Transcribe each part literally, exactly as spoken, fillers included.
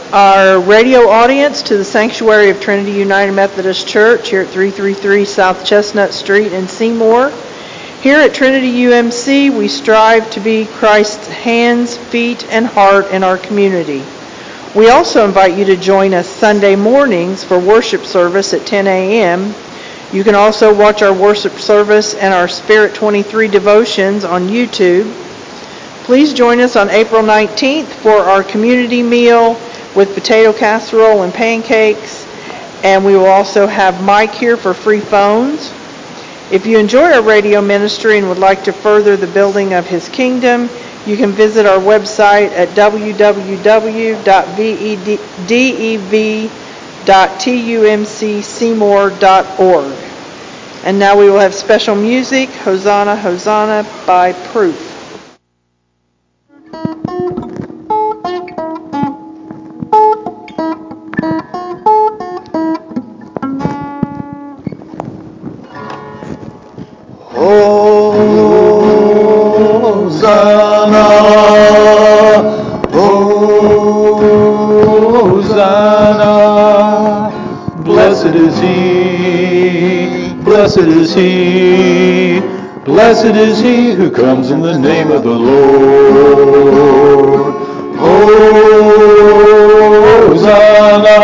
our radio audience to the sanctuary of Trinity United Methodist Church here at three thirty-three South Chestnut Street in Seymour. Here at Trinity U M C, we strive to be Christ's hands, feet, and heart in our community. We also invite you to join us Sunday mornings for worship service at ten a.m. You can also watch our worship service and our Spirit twenty-three devotions on YouTube. Please join us on April nineteenth for our community meal with potato casserole and pancakes, and we will also have Mike here for free phones. If you enjoy our radio ministry and would like to further the building of His kingdom, you can visit our website at w w w dot dev dot tumcseymour dot org. And now we will have special music, Hosanna, Hosanna by Proof. Blessed is he, blessed is he, blessed is he who comes in the name of the Lord. Hosanna,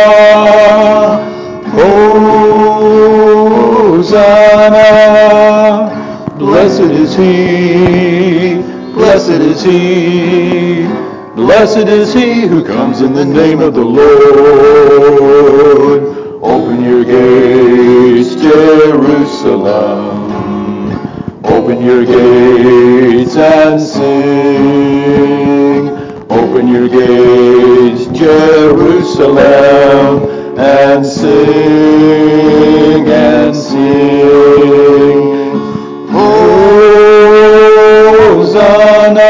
Hosanna, blessed is he, blessed is he, blessed is he who comes in the name of the Lord. Open your gates, Jerusalem. Open your gates and sing. Open your gates, Jerusalem, and sing and sing. Hosanna,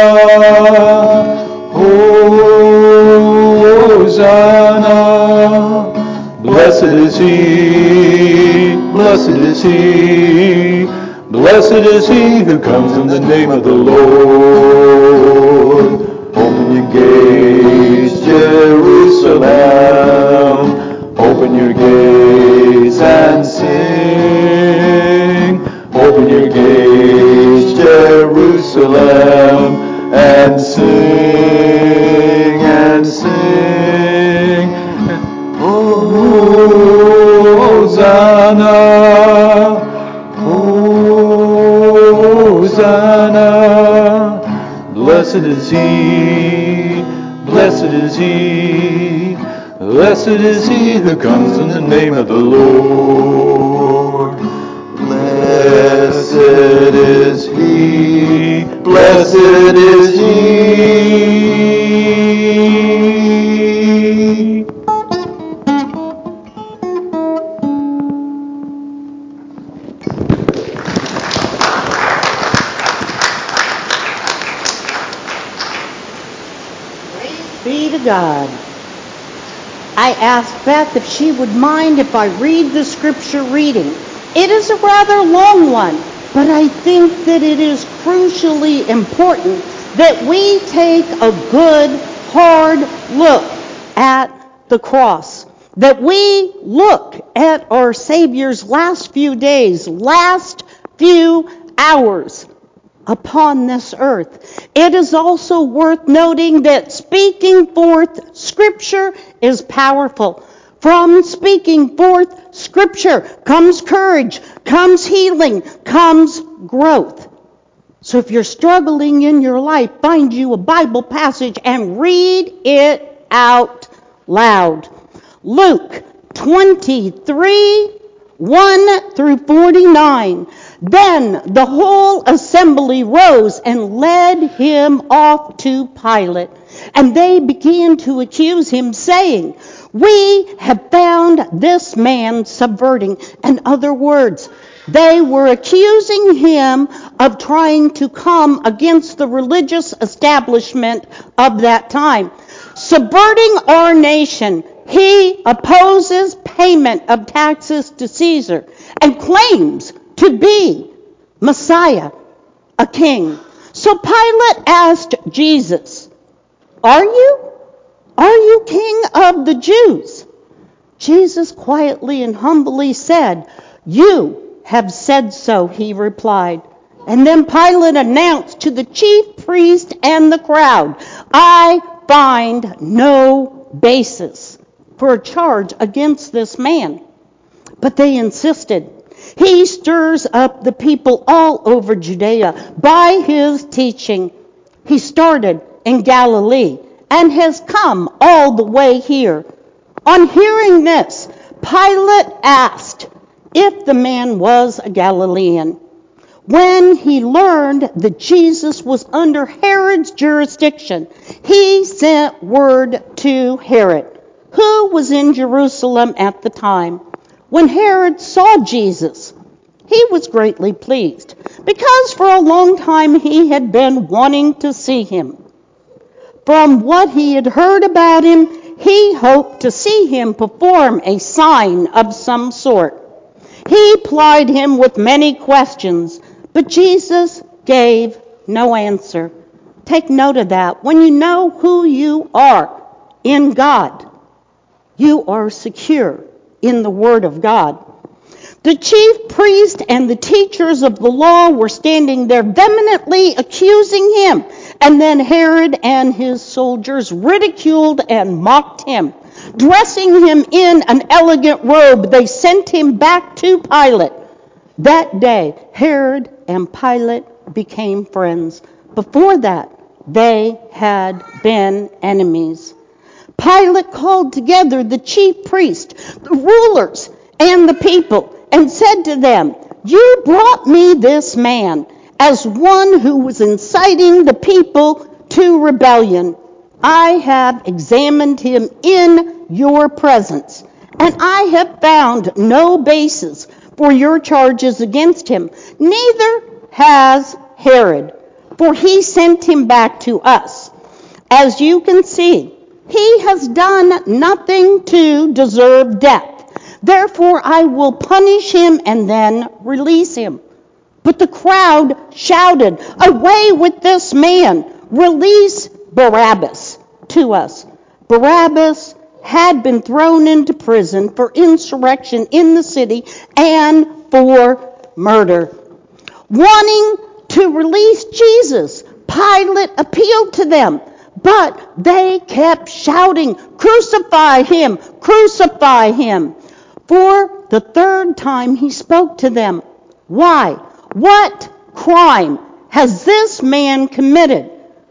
Hosanna. Blessed is he, blessed is he, blessed is he who comes in the name of the Lord. Open your gates, Jerusalem, open your gates and sing. Open your gates, Jerusalem, and sing and sing. Hosanna, Hosanna, blessed is he, blessed is he, blessed is he who comes in the name of the Lord. Blessed is he, blessed is he. Be to God. I asked Beth if she would mind if I read the scripture reading. It is a rather long one, but I think that it is crucially important that we take a good, hard look at the cross. That we look at our Savior's last few days, last few hours upon this earth. It is also worth noting that speaking forth Scripture is powerful. From speaking forth Scripture comes courage, comes healing, comes growth. So if you're struggling in your life, find you a Bible passage and read it out loud. Luke twenty-three, one through forty-nine. Then the whole assembly rose and led him off to Pilate. And they began to accuse him, saying, "We have found this man subverting." In other words, they were accusing him of trying to come against the religious establishment of that time. Subverting our nation, he opposes payment of taxes to Caesar and claims to be Messiah, a king. So Pilate asked Jesus, "Are you?" "Are you king of the Jews?" Jesus quietly and humbly said, "You have said so," he replied. And then Pilate announced to the chief priest and the crowd, "I find no basis for a charge against this man." But they insisted. "He stirs up the people all over Judea by his teaching. He started in Galilee and has come all the way here." On hearing this, Pilate asked if the man was a Galilean. When he learned that Jesus was under Herod's jurisdiction, he sent word to Herod, who was in Jerusalem at the time. When Herod saw Jesus, he was greatly pleased, because for a long time he had been wanting to see him. From what he had heard about him, he hoped to see him perform a sign of some sort. He plied him with many questions, but Jesus gave no answer. Take note of that. When you know who you are in God, you are secure in the Word of God. The chief priest and the teachers of the law were standing there vehemently accusing him, and then Herod and his soldiers ridiculed and mocked him. Dressing him in an elegant robe, they sent him back to Pilate. That day, Herod and Pilate became friends. Before that, they had been enemies. Pilate called together the chief priests, the rulers, and the people, and said to them, "You brought me this man as one who was inciting the people to rebellion. I have examined him in your presence, and I have found no basis for your charges against him. Neither has Herod, for he sent him back to us. As you can see, he has done nothing to deserve death. Therefore, I will punish him and then release him." But the crowd shouted, "Away with this man! Release Barabbas to us." Barabbas had been thrown into prison for insurrection in the city and for murder. Wanting to release Jesus, Pilate appealed to them, but they kept shouting, "Crucify him! Crucify him!" For the third time he spoke to them. "Why? What crime has this man committed?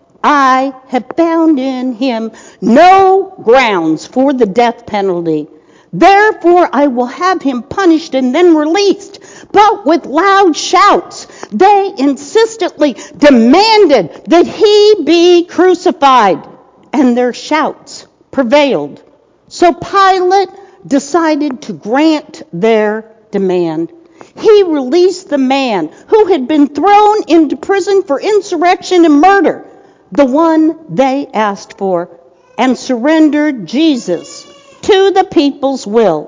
I have found in him no grounds for the death penalty. Therefore I will have him punished and then released." But with loud shouts, they insistently demanded that he be crucified, and their shouts prevailed. So Pilate decided to grant their demand. He released the man who had been thrown into prison for insurrection and murder, the one they asked for, and surrendered Jesus to the people's will.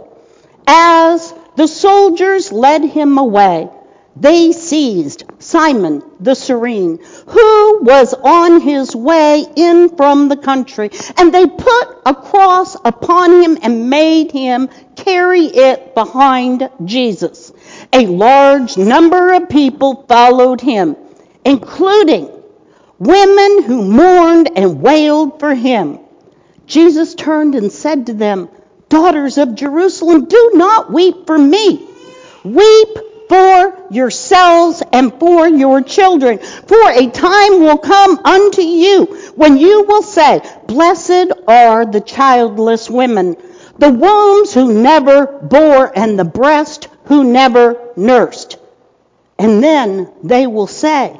As the soldiers led him away, they seized Simon the Cyrene, who was on his way in from the country, and they put a cross upon him and made him carry it behind Jesus. A large number of people followed him, including women who mourned and wailed for him. Jesus turned and said to them, "Daughters of Jerusalem, do not weep for me. Weep for yourselves and for your children. For a time will come unto you when you will say, 'Blessed are the childless women, the wombs who never bore, and the breast who never nursed.' And then they will say,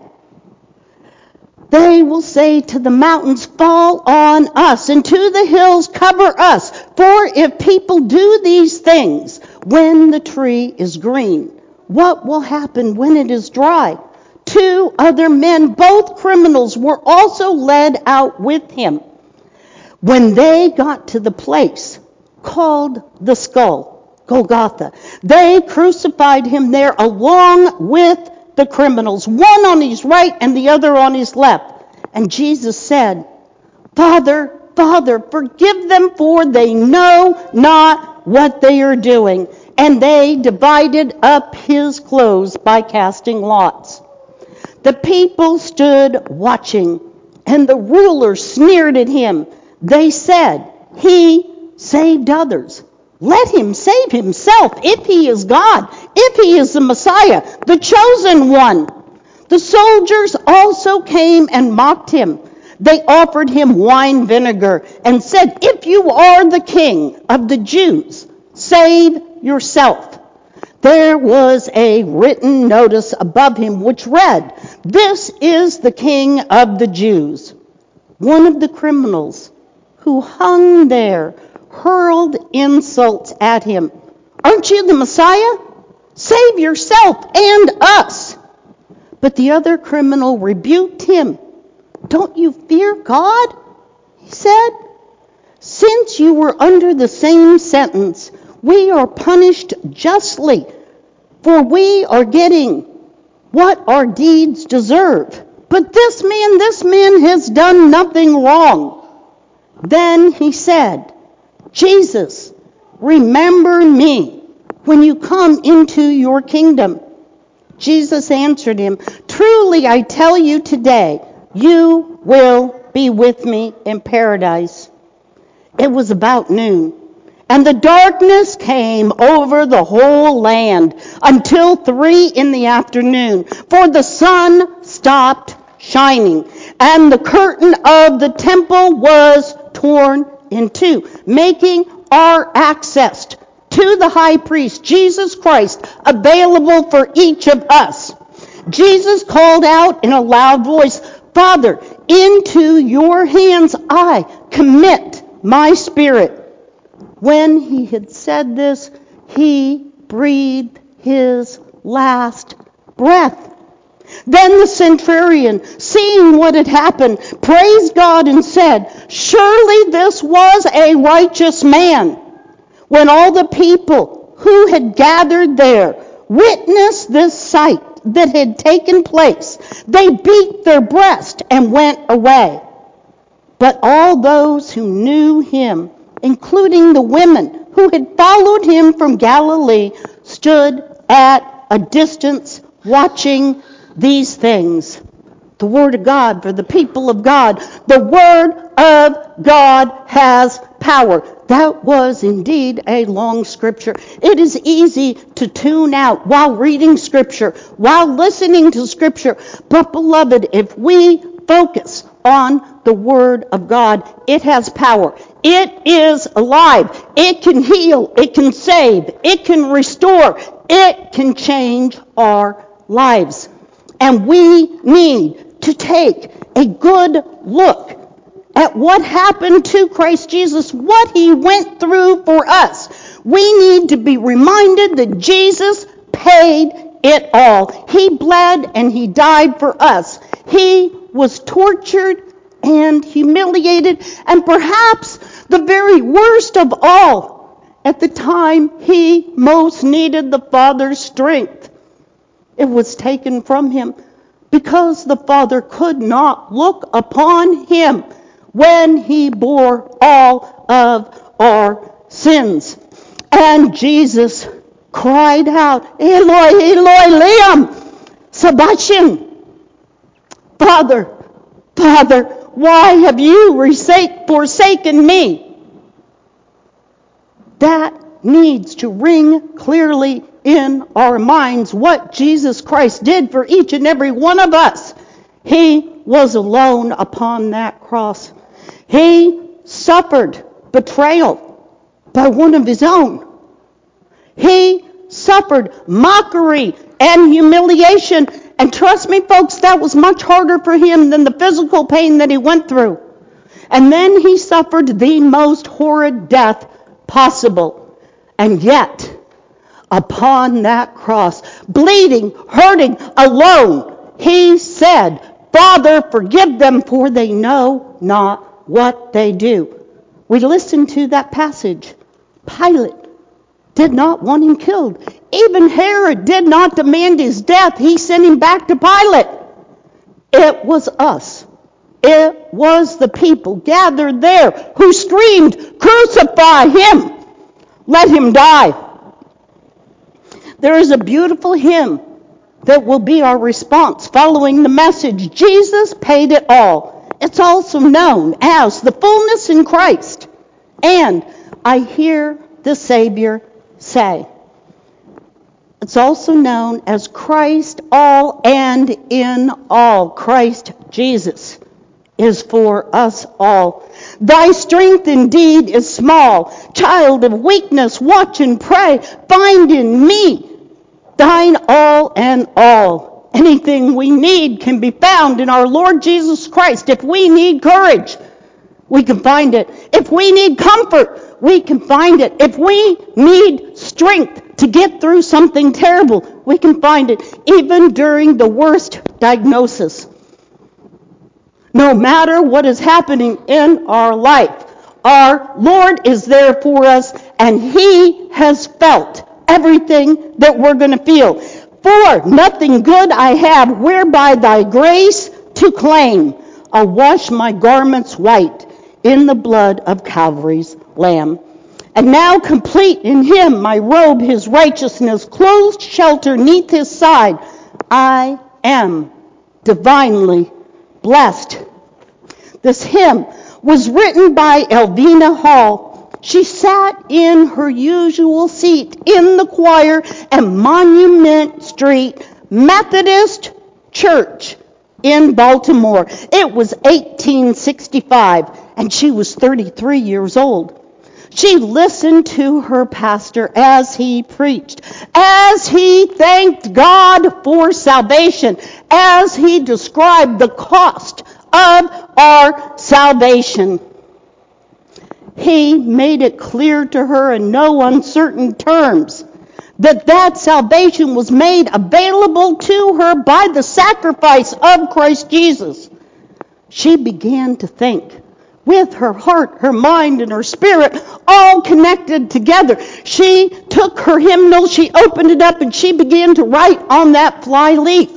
They will say to the mountains, 'Fall on us,' and to the hills, 'Cover us.' For if people do these things when the tree is green, what will happen when it is dry?" Two other men, both criminals, were also led out with him. When they got to the place called the Skull, Golgotha, they crucified him there along with the criminals, one on his right and the other on his left. And Jesus said, "Father, Father, forgive them, for they know not what they are doing. And they divided up his clothes by casting lots. The people stood watching, and the rulers sneered at him. They said, he saved others. Let him save himself if he is God, if he is the Messiah, the chosen one. The soldiers also came and mocked him. They offered him wine vinegar and said, if you are the king of the Jews, save yourself. There was a written notice above him which read, this is the King of the Jews. One of the criminals who hung there hurled insults at him. Aren't you the Messiah? Save yourself and us. But the other criminal rebuked him. Don't you fear God? He said. Since you were under the same sentence, we are punished justly, for we are getting what our deeds deserve. But this man, this man has done nothing wrong. Then he said, Jesus, remember me when you come into your kingdom. Jesus answered him, truly I tell you today, you will be with me in paradise. It was about noon, and the darkness came over the whole land until three in the afternoon, for the sun stopped shining, and the curtain of the temple was torn in two, making our access to the high priest, Jesus Christ, available for each of us. Jesus called out in a loud voice, Father, into your hands I commit my spirit. When he had said this, he breathed his last breath. Then the centurion, seeing what had happened, praised God and said, surely this was a righteous man. When all the people who had gathered there witnessed this sight that had taken place, they beat their breast and went away. But all those who knew him, including the women who had followed him from Galilee, stood at a distance watching these things. The word of God for the people of God. The word of God has power. That was indeed a long scripture. It is easy to tune out while reading scripture, while listening to scripture. But beloved, if we focus on the word of God, it has power. It is alive. It can heal. It can save. It can restore. It can change our lives. And we need to take a good look at what happened to Christ Jesus, what he went through for us. We need to be reminded that Jesus paid it all. He bled and he died for us. He was tortured and humiliated, and perhaps the very worst of all, at the time he most needed the Father's strength. It was taken from him because the Father could not look upon him when he bore all of our sins. And Jesus cried out, Eloi, Eloi, Liam, Sabachthani. Father, Father, why have you forsaken me? That needs to ring clearly in our minds what Jesus Christ did for each and every one of us. He was alone upon that cross. He suffered betrayal by one of his own. He suffered mockery and humiliation. And trust me, folks, that was much harder for him than the physical pain that he went through. And then he suffered the most horrid death possible. And yet, upon that cross, bleeding, hurting, alone, he said, Father, forgive them, for they know not what they do. We listened to that passage. Pilate did not want him killed. Even Herod did not demand his death. He sent him back to Pilate. It was us. It was the people gathered there who screamed, "Crucify him! Let him die!" There is a beautiful hymn that will be our response following the message, Jesus paid it all. It's also known as the fullness in Christ. And I hear the Savior say, it's also known as Christ all and in all. Christ Jesus is for us all. Thy strength indeed is small. Child of weakness, watch and pray. Find in me thine all and all. Anything we need can be found in our Lord Jesus Christ. If we need courage, we can find it. If we need comfort, we can find it. If we need strength to get through something terrible, we can find it, even during the worst diagnosis. No matter what is happening in our life, our Lord is there for us, and He has felt everything that we're going to feel. For nothing good I have, whereby thy grace to claim. I'll wash my garments white in the blood of Calvary's Lamb. And now complete in him my robe, his righteousness, closed shelter neath his side. I am divinely blessed. This hymn was written by Elvina Hall. She sat in her usual seat in the choir at Monument Street Methodist Church in Baltimore. It was eighteen sixty-five, and she was thirty-three years old. She listened to her pastor as he preached, as he thanked God for salvation, as he described the cost of our salvation. He made it clear to her in no uncertain terms that that salvation was made available to her by the sacrifice of Christ Jesus. She began to think, with her heart, her mind, and her spirit all connected together. She took her hymnal, she opened it up, and she began to write on that fly leaf.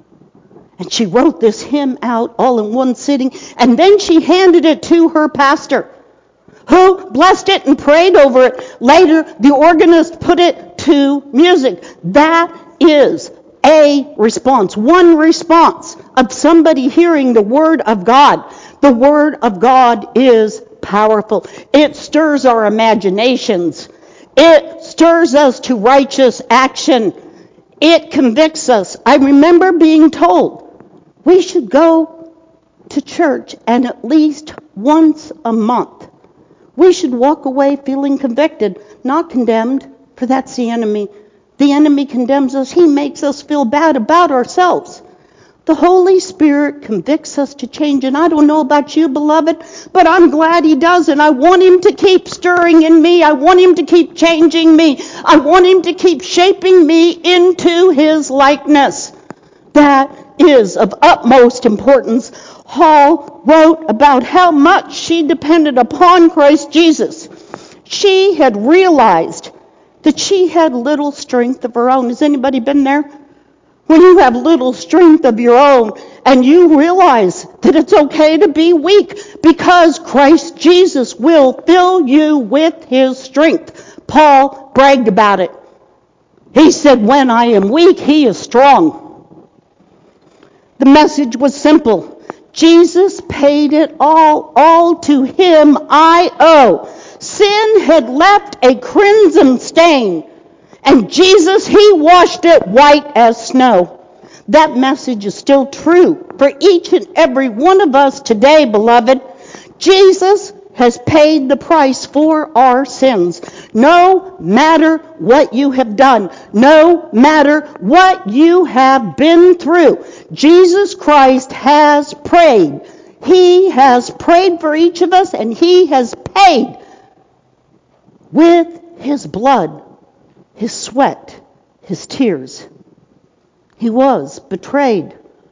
And she wrote this hymn out all in one sitting, and then she handed it to her pastor, who blessed it and prayed over it. Later, the organist put it to music. That is a response, one response of somebody hearing the Word of God. The Word of God is powerful. It stirs our imaginations. It stirs us to righteous action. It convicts us. I remember being told we should go to church and at least once a month. We should walk away feeling convicted, not condemned, for that's the enemy. The enemy condemns us. He makes us feel bad about ourselves. The Holy Spirit convicts us to change, and I don't know about you, beloved, but I'm glad He does, and I want Him to keep stirring in me. I want Him to keep changing me. I want Him to keep shaping me into His likeness. That is of utmost importance. Hall wrote about how much she depended upon Christ Jesus. She had realized that she had little strength of her own. Has anybody been there? When you have little strength of your own and you realize that it's okay to be weak because Christ Jesus will fill you with His strength. Paul bragged about it. He said, when I am weak, He is strong. The message was simple. Jesus paid it all. All to Him I owe. Sin had left a crimson stain, and Jesus, He washed it white as snow. That message is still true for each and every one of us today, beloved. Jesus has paid the price for our sins. No matter what you have done, no matter what you have been through, Jesus Christ has prayed. He has prayed for each of us, and He has paid with His blood, His sweat, His tears. He was betrayed,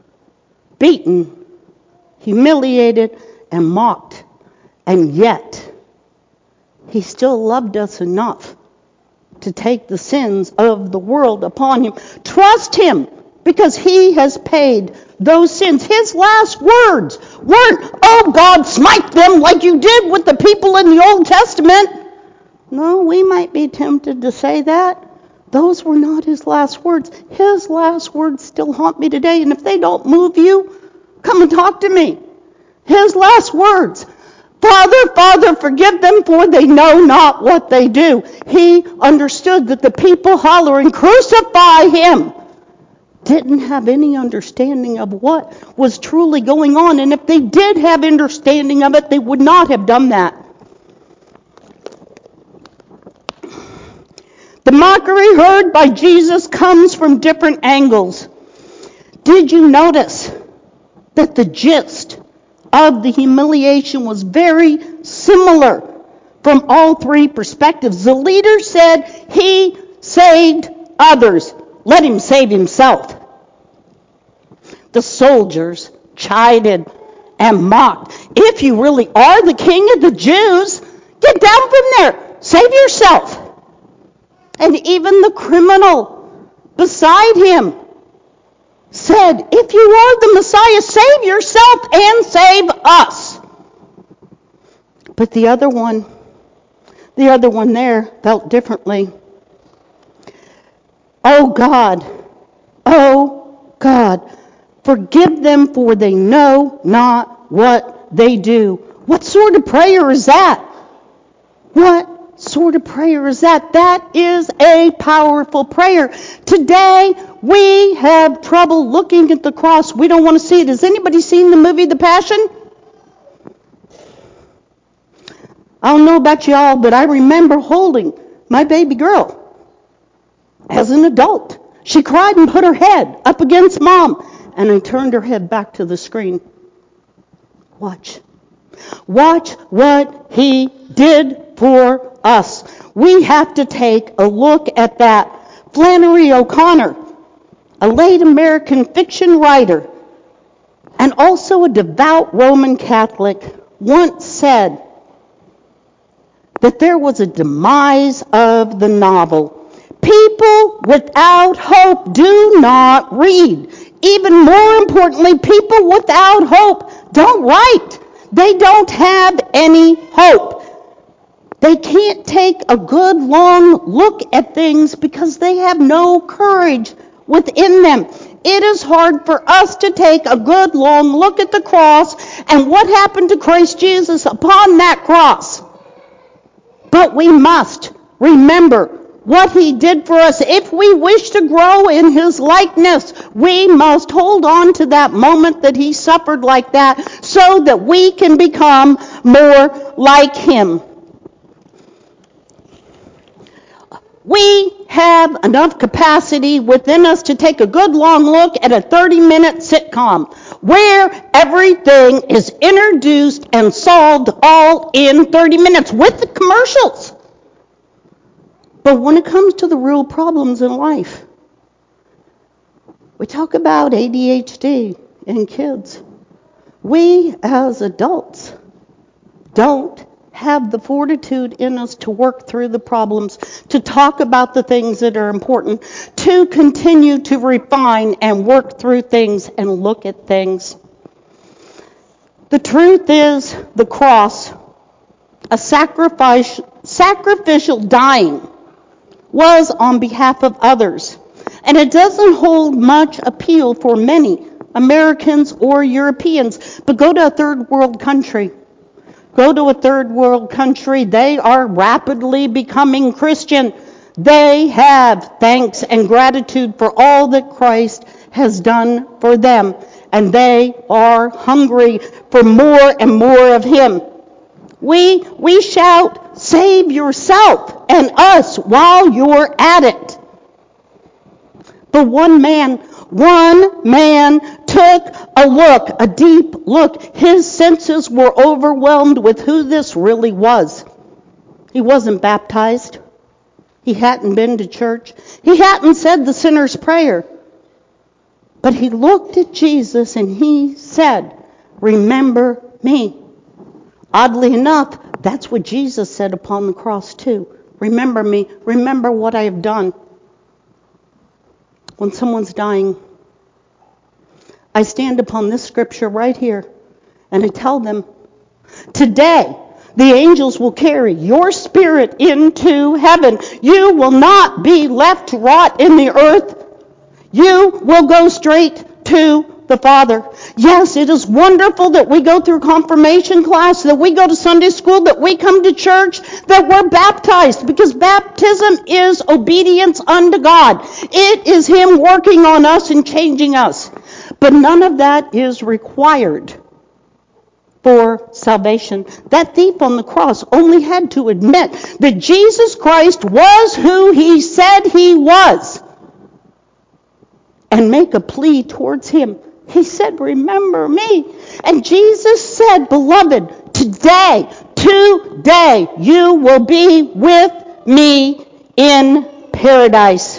beaten, humiliated, and mocked. And yet, He still loved us enough to take the sins of the world upon Him. Trust Him because he has paid those sins. His last words weren't, "Oh God, smite them like you did with the people in the Old Testament." No, we might be tempted to say that. Those were not his last words. His last words still haunt me today, and if they don't move you, come and talk to me. His last words, "Father, Father, forgive them, for they know not what they do." He understood that the people hollering, "Crucify him," didn't have any understanding of what was truly going on. And if they did have understanding of it, they would not have done that. The mockery heard by Jesus comes from different angles. Did you notice that the gist of the humiliation was very similar from all three perspectives? The leader said, "He saved others. Let him save himself." The soldiers chided and mocked. "If you really are the king of the Jews, get down from there. Save yourself." And even the criminal beside him said, "If you are the Messiah, save yourself and save us." But the other one, the other one there felt differently. "Oh God, oh God, forgive them, for they know not what they do." What sort of prayer is that? What sort of prayer is that? That is a powerful prayer. Today, we have trouble looking at the cross. We don't want to see it. Has anybody seen the movie The Passion? I don't know about y'all, but I remember holding my baby girl as an adult. She cried and put her head up against Mom, and I turned her head back to the screen. Watch. Watch what he did for us. We have to take a look at that. Flannery O'Connor, a late American fiction writer and also a devout Roman Catholic, once said that there was a demise of the novel. People without hope do not read. Even more importantly, people without hope don't write. They don't have any hope. They can't take a good long look at things because they have no courage within them. It is hard for us to take a good long look at the cross and what happened to Christ Jesus upon that cross. But we must remember what he did for us. If we wish to grow in his likeness, we must hold on to that moment that he suffered like that so that we can become more like him. We have enough capacity within us to take a good long look at a thirty-minute sitcom where everything is introduced and solved all in thirty minutes with the commercials. But when it comes to the real problems in life, we talk about A D H D in kids. We as adults don't have the fortitude in us to work through the problems, to talk about the things that are important, to continue to refine and work through things and look at things. The truth is, the cross, a sacrifice, sacrificial dying, was on behalf of others. And it doesn't hold much appeal for many Americans or Europeans. But go to a third world country. Go to a third world country. They are rapidly becoming Christian. They have thanks and gratitude for all that Christ has done for them. And they are hungry for more and more of him. We, we shout, "Save yourself and us while you're at it." But one man, one man took a look, a deep look. His senses were overwhelmed with who this really was. He wasn't baptized. He hadn't been to church. He hadn't said the sinner's prayer. But he looked at Jesus and he said, "Remember me." Oddly enough, that's what Jesus said upon the cross too. Remember me. Remember what I have done. When someone's dying, I stand upon this scripture right here, and I tell them, today, the angels will carry your spirit into heaven. You will not be left to rot in the earth. You will go straight to the Father. Yes, it is wonderful that we go through confirmation class, that we go to Sunday school, that we come to church, that we're baptized, because baptism is obedience unto God. It is Him working on us and changing us. But none of that is required for salvation. That thief on the cross only had to admit that Jesus Christ was who He said He was and make a plea towards Him. He said, remember me. And Jesus said, beloved, today, today, you will be with me in paradise.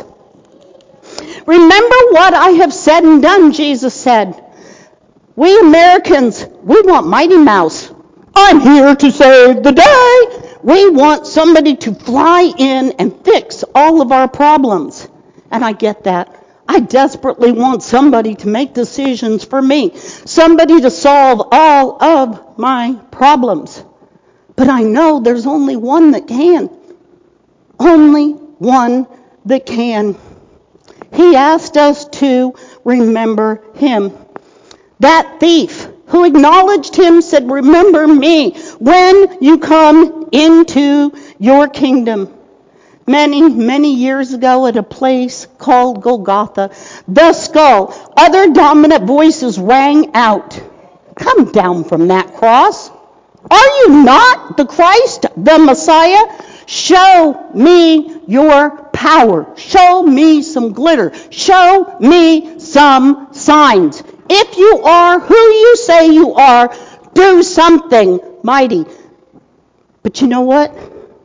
Remember what I have said and done, Jesus said. We Americans, we want Mighty Mouse. I'm here to save the day. We want somebody to fly in and fix all of our problems. And I get that. I desperately want somebody to make decisions for me. Somebody to solve all of my problems. But I know there's only one that can. Only one that can. He asked us to remember Him. That thief who acknowledged Him said, remember me when you come into your kingdom. Many, many years ago at a place called Golgotha, the skull, other dominant voices rang out, come down from that cross. Are you not the Christ, the Messiah? Show me your power. Show me some glitter. Show me some signs. If you are who you say you are, do something mighty. But you know what?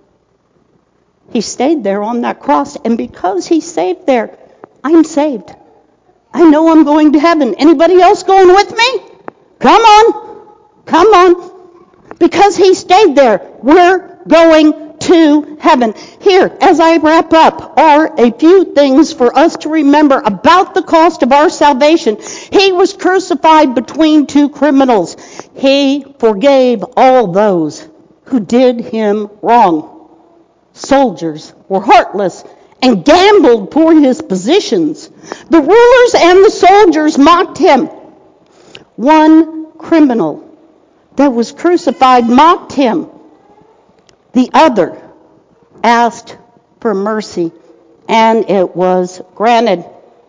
He stayed there on that cross, and because He stayed there, I'm saved. I know I'm going to heaven. Anybody else going with me? Come on. Come on. Because He stayed there, we're going to heaven. Here, as I wrap up, are a few things for us to remember about the cost of our salvation. He was crucified between two criminals. He forgave all those who did Him wrong. Soldiers were heartless and gambled for His positions. The rulers and the soldiers mocked Him. One criminal that was crucified mocked Him. The other asked for mercy, and it was granted.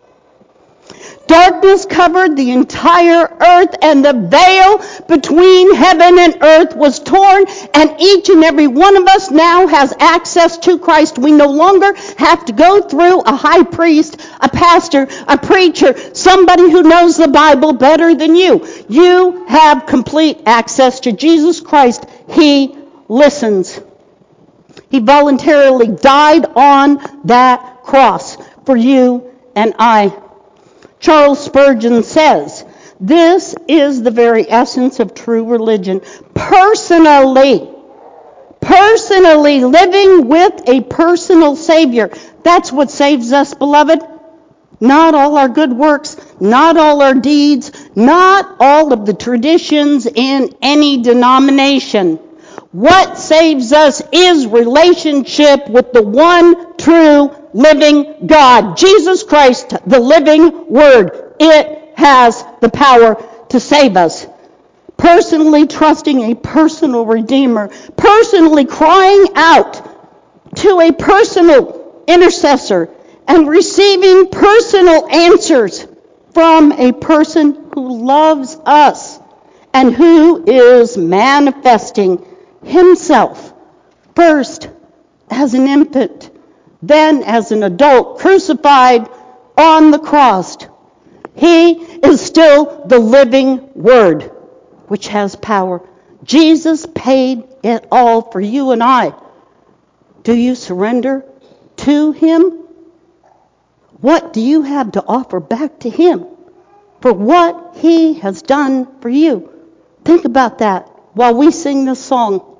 Darkness covered the entire earth, and the veil between heaven and earth was torn, and each and every one of us now has access to Christ. We no longer have to go through a high priest, a pastor, a preacher, somebody who knows the Bible better than you. You have complete access to Jesus Christ. He listens. He voluntarily died on that cross for you and I. Charles Spurgeon says, this is the very essence of true religion. Personally, personally living with a personal Savior. That's what saves us, beloved. Not all our good works, not all our deeds, not all of the traditions in any denomination. What saves us is relationship with the one true living God, Jesus Christ, the living Word. It has the power to save us. Personally trusting a personal Redeemer, personally crying out to a personal intercessor, and receiving personal answers from a person who loves us and who is manifesting Himself first as an infant, then as an adult, crucified on the cross. He is still the living Word, which has power. Jesus paid it all for you and I. Do you surrender to Him? What do you have to offer back to Him for what He has done for you? Think about that while we sing this song.